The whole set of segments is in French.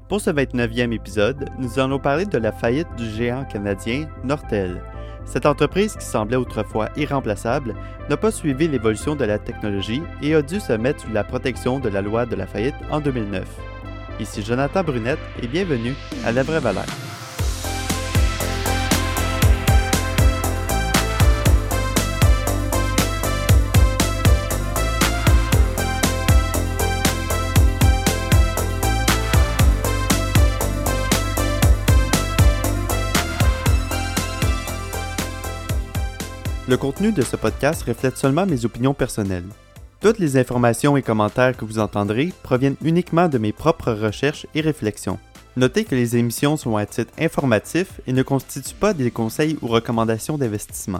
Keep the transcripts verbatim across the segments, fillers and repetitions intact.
Pour ce vingt-neuvième épisode, nous allons parler de la faillite du géant canadien Nortel. Cette entreprise qui semblait autrefois irremplaçable n'a pas suivi l'évolution de la technologie et a dû se mettre sous la protection de la loi de la faillite en deux mille neuf. Ici Jonathan Brunette et bienvenue à La Vraie Valeur. Le contenu de ce podcast reflète seulement mes opinions personnelles. Toutes les informations et commentaires que vous entendrez proviennent uniquement de mes propres recherches et réflexions. Notez que les émissions sont à titre informatif et ne constituent pas des conseils ou recommandations d'investissement.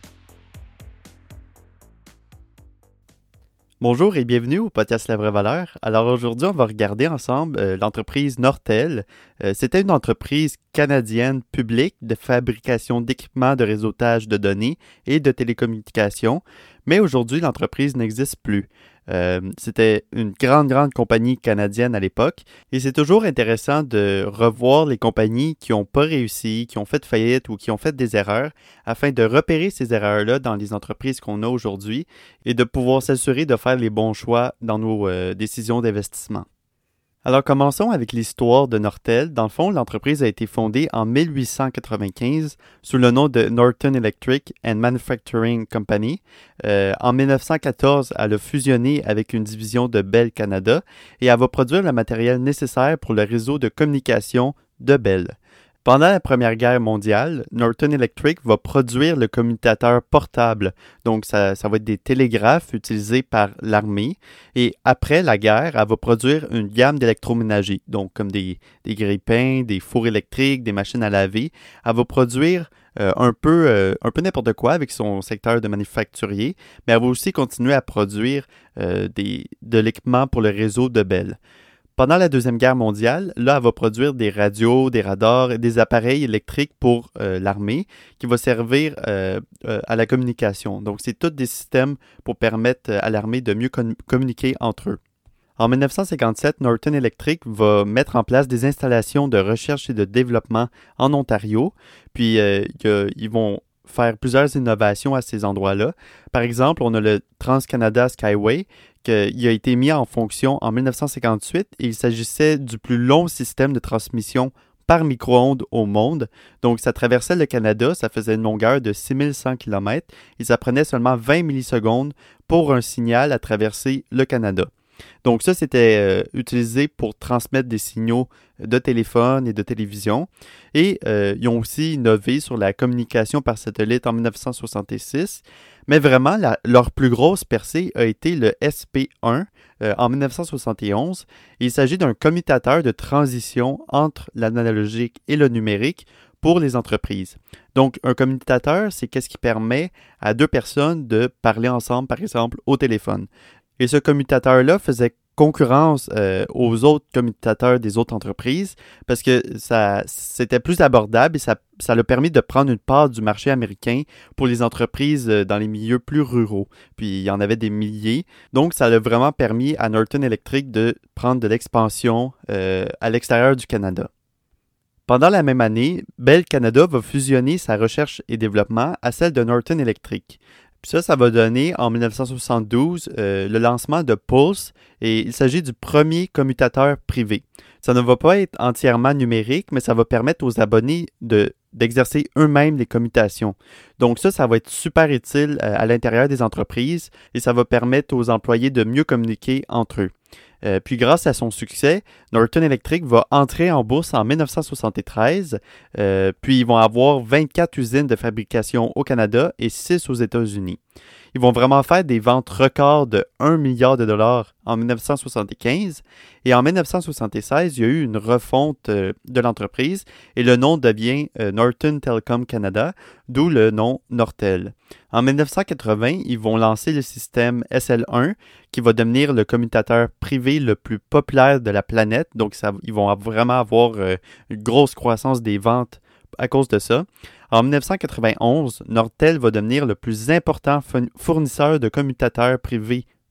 Bonjour et bienvenue au podcast La Vraie Valeur. Alors aujourd'hui, on va regarder ensemble euh, l'entreprise Nortel. Euh, c'était une entreprise canadienne publique de fabrication d'équipements de réseautage de données et de télécommunications, mais aujourd'hui, l'entreprise n'existe plus. Euh, c'était une grande, grande compagnie canadienne à l'époque et c'est toujours intéressant de revoir les compagnies qui n'ont pas réussi, qui ont fait faillite ou qui ont fait des erreurs afin de repérer ces erreurs-là dans les entreprises qu'on a aujourd'hui et de pouvoir s'assurer de faire les bons choix dans nos euh, décisions d'investissement. Alors commençons avec l'histoire de Nortel. Dans le fond, l'entreprise a été fondée en mille huit cent quatre-vingt-quinze sous le nom de Norton Electric and Manufacturing Company. Euh, en mille neuf cent quatorze, elle a fusionné avec une division de Bell Canada et elle va produire le matériel nécessaire pour le réseau de communication de Bell. Pendant la Première Guerre mondiale, Norton Electric va produire le commutateur portable. Donc, ça, ça va être des télégraphes utilisés par l'armée. Et après la guerre, elle va produire une gamme d'électroménager. Donc, comme des, des grille-pains, des fours électriques, des machines à laver. Elle va produire euh, un peu, euh, un peu n'importe quoi avec son secteur de manufacturier. Mais elle va aussi continuer à produire euh, des, de l'équipement pour le réseau de Bell. Pendant la Deuxième Guerre mondiale, là, elle va produire des radios, des radars et des appareils électriques pour euh, l'armée qui va servir euh, euh, à la communication. Donc, c'est tous des systèmes pour permettre à l'armée de mieux con- communiquer entre eux. En mille neuf cent cinquante-sept, Norton Electric va mettre en place des installations de recherche et de développement en Ontario. Puis, euh, que, ils vont faire plusieurs innovations à ces endroits-là. Par exemple, on a le Trans-Canada Skyway, qui a été mis en fonction en mille neuf cent cinquante-huit et il s'agissait du plus long système de transmission par micro-ondes au monde. Donc, ça traversait le Canada, ça faisait une longueur de six mille cent kilomètres et ça prenait seulement vingt millisecondes pour un signal à traverser le Canada. Donc ça, c'était euh, utilisé pour transmettre des signaux de téléphone et de télévision. Et euh, ils ont aussi innové sur la communication par satellite en mille neuf cent soixante-six. Mais vraiment, la, leur plus grosse percée a été le S P un euh, en mille neuf cent soixante et onze. Il s'agit d'un commutateur de transition entre l'analogique et le numérique pour les entreprises. Donc, un commutateur, c'est qu'est-ce qui permet à deux personnes de parler ensemble, par exemple, au téléphone. Et ce commutateur-là faisait concurrence euh, aux autres commutateurs des autres entreprises parce que ça, c'était plus abordable et ça, ça a permis de prendre une part du marché américain pour les entreprises euh, dans les milieux plus ruraux. Puis, il y en avait des milliers. Donc, ça a vraiment permis à Norton Electric de prendre de l'expansion euh, à l'extérieur du Canada. Pendant la même année, Bell Canada va fusionner sa recherche et développement à celle de Norton Electric. Puis ça, ça va donner en mille neuf cent soixante-douze euh, le lancement de Pulse et il s'agit du premier commutateur privé. Ça ne va pas être entièrement numérique, mais ça va permettre aux abonnés de, d'exercer eux-mêmes les commutations. Donc ça, ça va être super utile euh, à l'intérieur des entreprises et ça va permettre aux employés de mieux communiquer entre eux. Euh, puis grâce à son succès, Norton Electric va entrer en bourse en mille neuf cent soixante-treize, euh, puis ils vont avoir vingt-quatre usines de fabrication au Canada et six aux États-Unis. Ils vont vraiment faire des ventes records de un milliard de dollars en mille neuf cent soixante-quinze et en mille neuf cent soixante-seize, il y a eu une refonte euh, de l'entreprise et le nom devient euh, Norton Telecom Canada, d'où le nom Nortel. En mille neuf cent quatre-vingts, ils vont lancer le système S L un qui va devenir le commutateur privé le plus populaire de la planète. Donc, ça, ils vont vraiment avoir euh, une grosse croissance des ventes à cause de ça. En mille neuf cent quatre-vingt-onze, Nortel va devenir le plus important fournisseur de commutateurs privés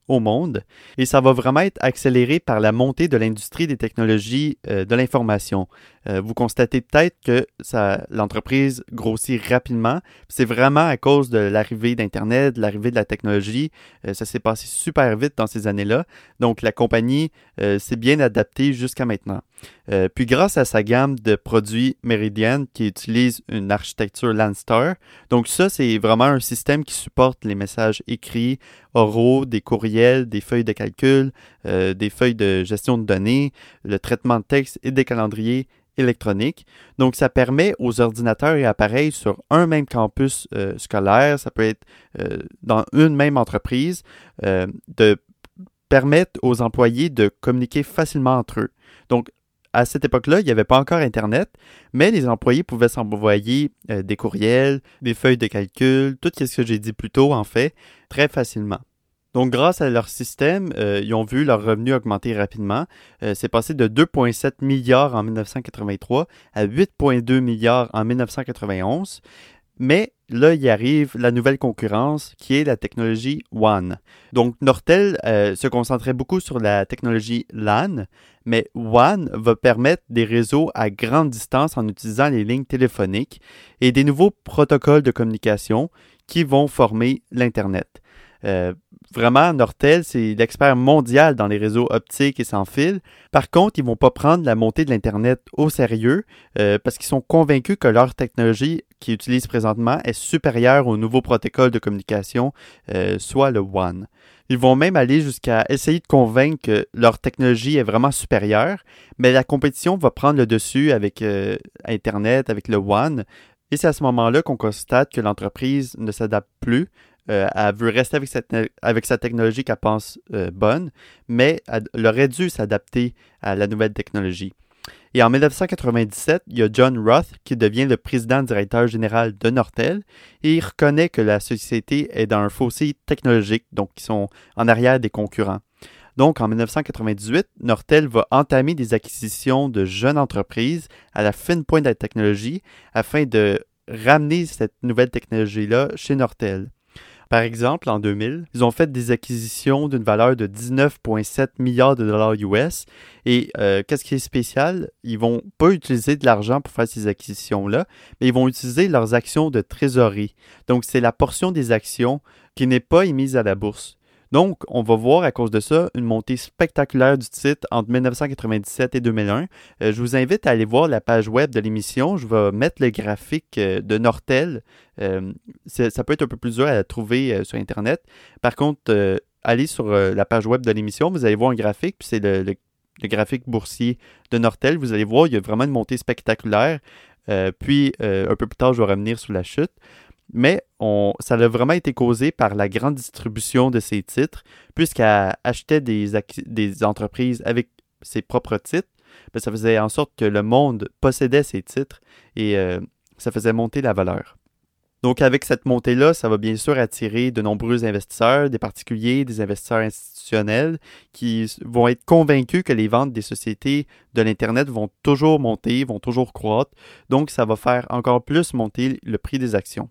au monde et ça va vraiment être accéléré par la montée de l'industrie des technologies euh, de l'information. Euh, vous constatez peut-être que ça, l'entreprise grossit rapidement. C'est vraiment à cause de l'arrivée d'Internet, de l'arrivée de la technologie. Euh, ça s'est passé super vite dans ces années-là. Donc, la compagnie euh, s'est bien adaptée jusqu'à maintenant. Euh, puis, grâce à sa gamme de produits Meridian qui utilise une architecture Landstar, donc ça, c'est vraiment un système qui supporte les messages écrits, oraux, des courriels, des feuilles de calcul, euh, des feuilles de gestion de données, le traitement de texte et des calendriers électroniques. Donc, ça permet aux ordinateurs et appareils sur un même campus euh, scolaire, ça peut être euh, dans une même entreprise, euh, de permettre aux employés de communiquer facilement entre eux. Donc, à cette époque-là, il n'y avait pas encore Internet, mais les employés pouvaient s'envoyer euh, des courriels, des feuilles de calcul, tout ce que j'ai dit plus tôt, en fait, très facilement. Donc, grâce à leur système, euh, ils ont vu leurs revenus augmenter rapidement. Euh, c'est passé de deux virgule sept milliards en dix-neuf cent quatre-vingt-trois à huit virgule deux milliards en dix-neuf cent quatre-vingt-onze. Mais là, il arrive la nouvelle concurrence qui est la technologie W A N. Donc, Nortel euh, se concentrait beaucoup sur la technologie LAN, mais W A N va permettre des réseaux à grande distance en utilisant les lignes téléphoniques et des nouveaux protocoles de communication qui vont former l'Internet. Euh, vraiment, Nortel, c'est l'expert mondial dans les réseaux optiques et sans fil. Par contre, ils ne vont pas prendre la montée de l'Internet au sérieux euh, parce qu'ils sont convaincus que leur technologie qu'ils utilisent présentement est supérieure au nouveau protocole de communication, euh, soit le W A N. Ils vont même aller jusqu'à essayer de convaincre que leur technologie est vraiment supérieure, mais la compétition va prendre le dessus avec euh, Internet, avec le W A N. Et c'est à ce moment-là qu'on constate que l'entreprise ne s'adapte plus. Euh, elle veut rester avec, cette, avec sa technologie qu'elle pense euh, bonne, mais elle, elle aurait dû s'adapter à la nouvelle technologie. Et en dix-neuf cent quatre-vingt-dix-sept, il y a John Roth qui devient le président-directeur général de Nortel et il reconnaît que la société est dans un fossé technologique, donc ils sont en arrière des concurrents. Donc, en dix-neuf cent quatre-vingt-dix-huit, Nortel va entamer des acquisitions de jeunes entreprises à la fine pointe de la technologie afin de ramener cette nouvelle technologie-là chez Nortel. Par exemple, en deux mille, ils ont fait des acquisitions d'une valeur de dix-neuf virgule sept milliards de dollars U S. Et euh, qu'est-ce qui est spécial? Ils ne vont pas utiliser de l'argent pour faire ces acquisitions-là, mais ils vont utiliser leurs actions de trésorerie. Donc, c'est la portion des actions qui n'est pas émise à la bourse. Donc, on va voir à cause de ça une montée spectaculaire du titre entre dix-neuf cent quatre-vingt-dix-sept et deux mille un. Euh, je vous invite à aller voir la page web de l'émission. Je vais mettre le graphique euh, de Nortel. Euh, ça peut être un peu plus dur à trouver euh, sur Internet. Par contre, euh, allez sur euh, la page web de l'émission, vous allez voir un graphique, puis c'est le, le, le graphique boursier de Nortel. Vous allez voir, il y a vraiment une montée spectaculaire. Euh, puis, euh, un peu plus tard, je vais revenir sur la chute. Mais on, ça a vraiment été causé par la grande distribution de ces titres, puisqu'elle achetait des, des entreprises avec ses propres titres. Bien, ça faisait en sorte que le monde possédait ces titres et euh, ça faisait monter la valeur. Donc, avec cette montée-là, ça va bien sûr attirer de nombreux investisseurs, des particuliers, des investisseurs institutionnels qui vont être convaincus que les ventes des sociétés de l'Internet vont toujours monter, vont toujours croître. Donc, ça va faire encore plus monter le prix des actions.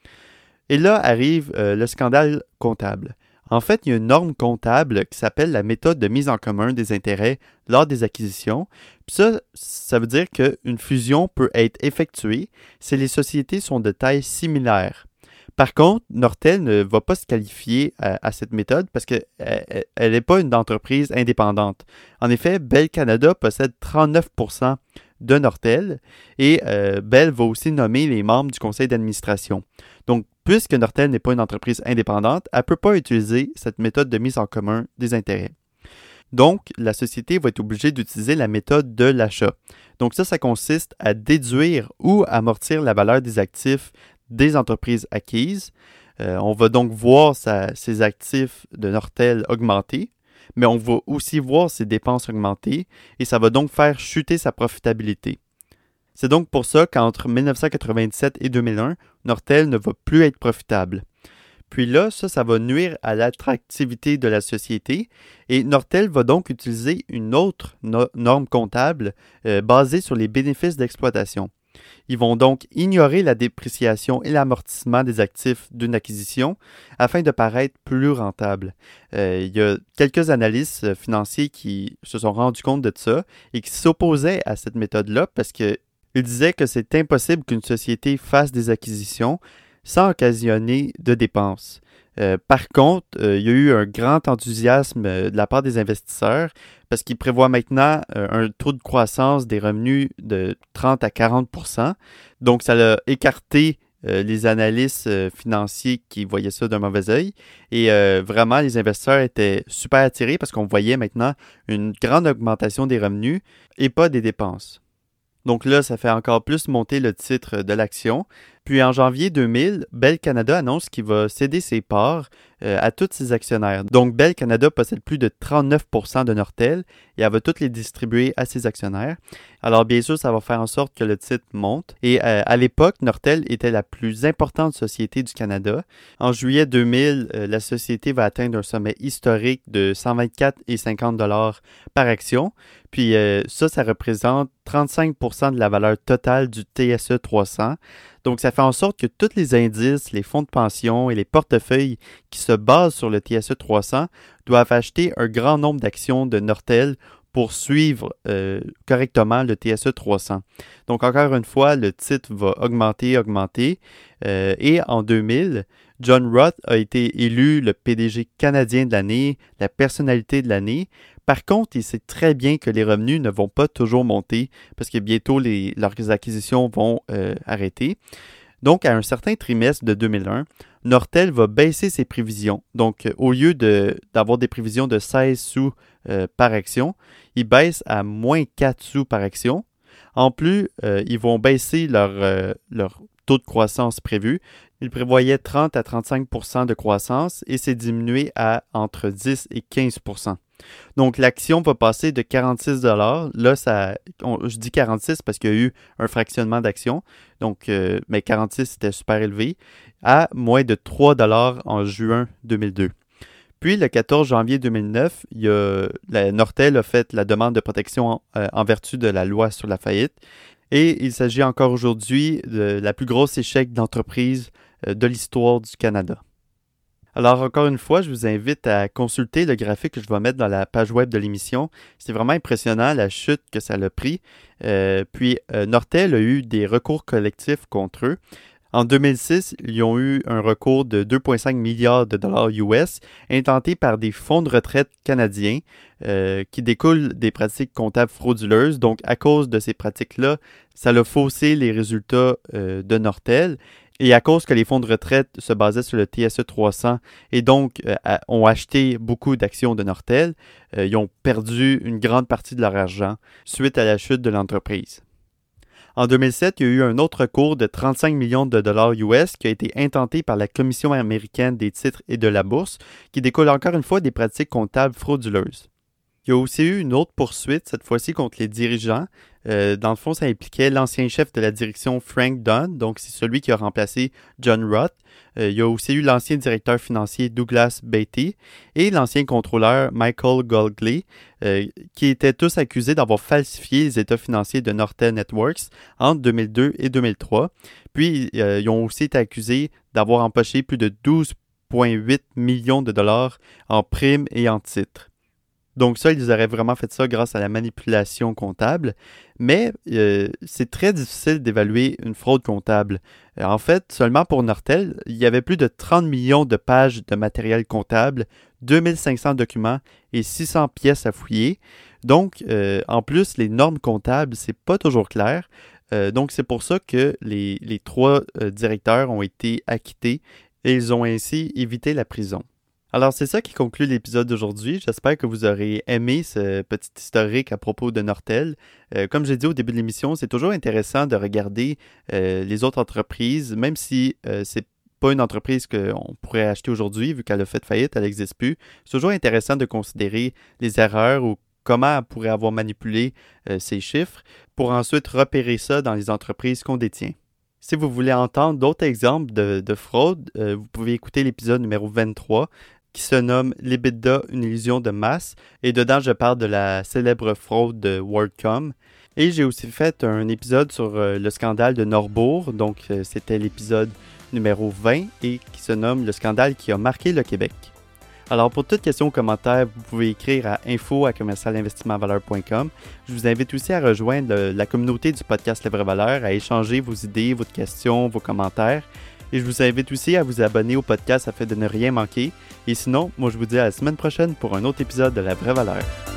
Et là arrive euh, le scandale comptable. En fait, il y a une norme comptable qui s'appelle la méthode de mise en commun des intérêts lors des acquisitions. Puis ça, ça veut dire qu'une fusion peut être effectuée si les sociétés sont de taille similaire. Par contre, Nortel ne va pas se qualifier à, à cette méthode parce qu'elle n'est pas une entreprise indépendante. En effet, Bell Canada possède trente-neuf pour cent de Nortel et euh, Bell va aussi nommer les membres du conseil d'administration. Donc, puisque Nortel n'est pas une entreprise indépendante, elle ne peut pas utiliser cette méthode de mise en commun des intérêts. Donc, la société va être obligée d'utiliser la méthode de l'achat. Donc ça, ça consiste à déduire ou amortir la valeur des actifs des entreprises acquises. Euh, on va donc voir sa, ses actifs de Nortel augmenter, mais on va aussi voir ses dépenses augmenter et ça va donc faire chuter sa profitabilité. C'est donc pour ça qu'entre dix-neuf cent quatre-vingt-dix-sept et deux mille un, Nortel ne va plus être profitable. Puis là, ça, ça va nuire à l'attractivité de la société et Nortel va donc utiliser une autre no- norme comptable euh, basée sur les bénéfices d'exploitation. Ils vont donc ignorer la dépréciation et l'amortissement des actifs d'une acquisition afin de paraître plus rentable. Euh, il y a quelques analystes financiers qui se sont rendus compte de ça et qui s'opposaient à cette méthode-là parce qu'ils disaient que c'est impossible qu'une société fasse des acquisitions sans occasionner de dépenses. Euh, par contre, euh, il y a eu un grand enthousiasme euh, de la part des investisseurs parce qu'ils prévoient maintenant euh, un taux de croissance des revenus de trente à quarante pour cent. Donc, ça a écarté euh, les analystes euh, financiers qui voyaient ça d'un mauvais œil. Et euh, vraiment, les investisseurs étaient super attirés parce qu'on voyait maintenant une grande augmentation des revenus et pas des dépenses. Donc là, ça fait encore plus monter le titre de l'action. Puis en janvier deux mille, Bell Canada annonce qu'il va céder ses parts euh, à tous ses actionnaires. Donc Bell Canada possède plus de trente-neuf pour cent de Nortel et elle va toutes les distribuer à ses actionnaires. Alors bien sûr, ça va faire en sorte que le titre monte. Et euh, à l'époque, Nortel était la plus importante société du Canada. En juillet deux mille, euh, la société va atteindre un sommet historique de cent vingt-quatre virgule cinquante dollars par action. Puis euh, ça, ça représente trente-cinq pour cent de la valeur totale du T S E trois cents. Donc, ça fait en sorte que tous les indices, les fonds de pension et les portefeuilles qui se basent sur le T S E trois cents doivent acheter un grand nombre d'actions de Nortel pour suivre euh, correctement le T S E trois cents. Donc, encore une fois, le titre va augmenter, augmenter. Euh, et en deux mille, John Roth a été élu le P D G canadien de l'année, la personnalité de l'année. Par contre, il sait très bien que les revenus ne vont pas toujours monter parce que bientôt les, leurs acquisitions vont euh, arrêter. Donc, à un certain trimestre de deux mille un, Nortel va baisser ses prévisions. Donc, au lieu de, d'avoir des prévisions de seize sous euh, par action, ils baissent à moins quatre sous par action. En plus, euh, ils vont baisser leur, euh, leur taux de croissance prévu. Ils prévoyaient trente à trente-cinq pour cent de croissance et c'est diminué à entre dix et quinze pour cent. Donc, l'action va passer de quarante-six dollars. Là, ça, on, je dis quarante-six parce qu'il y a eu un fractionnement d'actions. Donc, euh, mais quarante-six, c'était super élevé, à moins de trois dollars en juin deux mille deux. Puis, le quatorze janvier deux mille neuf, il y a, la Nortel a fait la demande de protection en, euh, en vertu de la loi sur la faillite. Et il s'agit encore aujourd'hui de la plus grosse échec d'entreprise euh, de l'histoire du Canada. Alors, encore une fois, je vous invite à consulter le graphique que je vais mettre dans la page web de l'émission. C'est vraiment impressionnant la chute que ça a pris. Euh, puis, euh, Nortel a eu des recours collectifs contre eux. En deux mille six, ils ont eu un recours de deux virgule cinq milliards de dollars U S intenté par des fonds de retraite canadiens euh, qui découlent des pratiques comptables frauduleuses. Donc, à cause de ces pratiques-là, ça a faussé les résultats euh, de Nortel. Et à cause que les fonds de retraite se basaient sur le T S E trois cents et donc euh, a, ont acheté beaucoup d'actions de Nortel, euh, ils ont perdu une grande partie de leur argent suite à la chute de l'entreprise. En deux mille sept, il y a eu un autre recours de trente-cinq millions de dollars U S qui a été intenté par la Commission américaine des titres et de la bourse, qui découle encore une fois des pratiques comptables frauduleuses. Il y a aussi eu une autre poursuite, cette fois-ci contre les dirigeants. Euh, dans le fond, ça impliquait l'ancien chef de la direction Frank Dunn, donc c'est celui qui a remplacé John Roth. Euh, il y a aussi eu l'ancien directeur financier Douglas Beatty et l'ancien contrôleur Michael Golgley, euh, qui étaient tous accusés d'avoir falsifié les états financiers de Nortel Networks entre deux mille deux et deux mille trois. Puis, euh, ils ont aussi été accusés d'avoir empoché plus de douze virgule huit millions de dollars en primes et en titres. Donc ça, ils auraient vraiment fait ça grâce à la manipulation comptable, mais euh, c'est très difficile d'évaluer une fraude comptable. Euh, en fait, seulement pour Nortel, il y avait plus de trente millions de pages de matériel comptable, deux mille cinq cents documents et six cents pièces à fouiller. Donc, euh, en plus, les normes comptables, c'est pas toujours clair. Euh, donc, c'est pour ça que les, les trois euh, directeurs ont été acquittés et ils ont ainsi évité la prison. Alors, c'est ça qui conclut l'épisode d'aujourd'hui. J'espère que vous aurez aimé ce petit historique à propos de Nortel. Euh, comme j'ai dit au début de l'émission, c'est toujours intéressant de regarder euh, les autres entreprises, même si euh, c'est pas une entreprise qu'on pourrait acheter aujourd'hui, vu qu'elle a fait faillite, elle n'existe plus. C'est toujours intéressant de considérer les erreurs ou comment elle pourrait avoir manipulé euh, ces chiffres pour ensuite repérer ça dans les entreprises qu'on détient. Si vous voulez entendre d'autres exemples de, de fraude, euh, vous pouvez écouter l'épisode numéro vingt-trois qui se nomme l'EBITDA, une illusion de masse. Et dedans, je parle de la célèbre fraude de WorldCom. Et j'ai aussi fait un épisode sur euh, le scandale de Norbourg. Donc, euh, c'était l'épisode numéro vingt et qui se nomme le scandale qui a marqué le Québec. Alors, pour toute question ou commentaire, vous pouvez écrire à info à commercial investissement valeur point com. Je vous invite aussi à rejoindre le, la communauté du podcast Les Vraies Valeurs, à échanger vos idées, vos questions, vos commentaires. Et je vous invite aussi à vous abonner au podcast afin de ne rien manquer. Et sinon, moi je vous dis à la semaine prochaine pour un autre épisode de La Vraie Valeur.